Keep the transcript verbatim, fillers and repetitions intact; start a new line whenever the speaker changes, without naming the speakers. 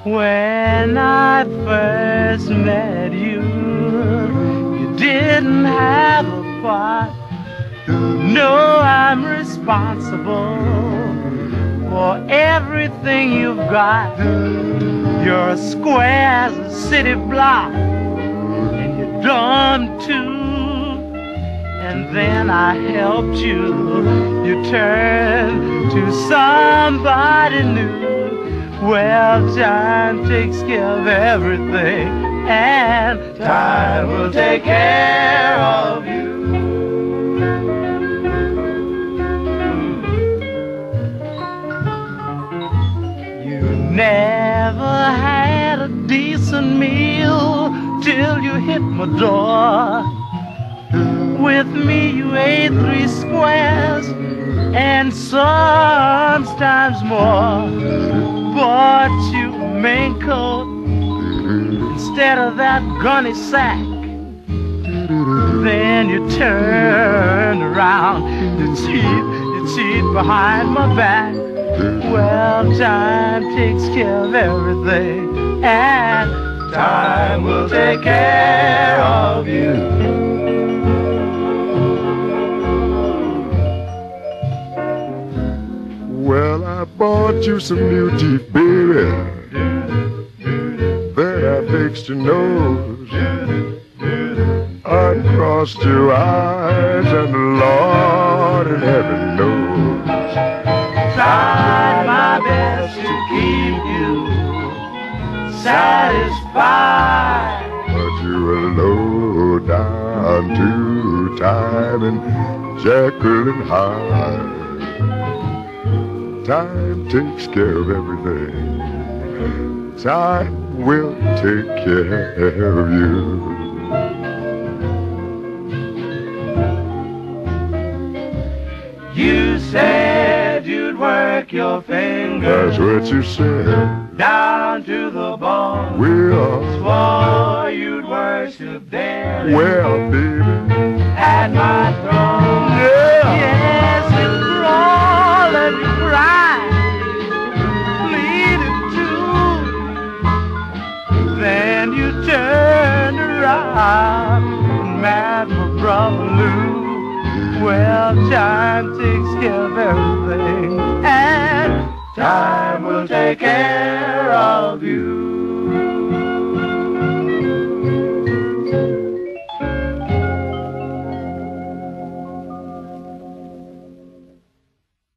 When I first met you, you didn't have a part. No, I'm responsible for everything you've got. You're as square as a city block, and you're dumb too. And then I helped you, you turned to somebody new. Well, time takes care of everything, and time will take care of you. You never had a decent meal till you hit my door. With me you ate three squares and sometimes more. Bought you a main coat instead of that gunny sack. Then you turned around, you cheat, you cheat behind my back. Well, time takes care of everything, and time will take care of you.
Well, I bought you some new teeth, baby. Then I fixed your nose, uncrossed your eyes, and the Lord in heaven knows
Tried my best to keep you satisfied,
but you were low down to time and Jekyll and Hyde. Time takes care of everything. Time will take care of you.
You said you'd work your fingers
That's what you said.
down to the bone.
Well,
Swore you'd worship daily
well, baby.
at my throne.
Yeah.
Yes, you crawl and you cry, pleaded too. Then you turned around and met my brother Lou. Well, time takes care of everything, and time will take care of you.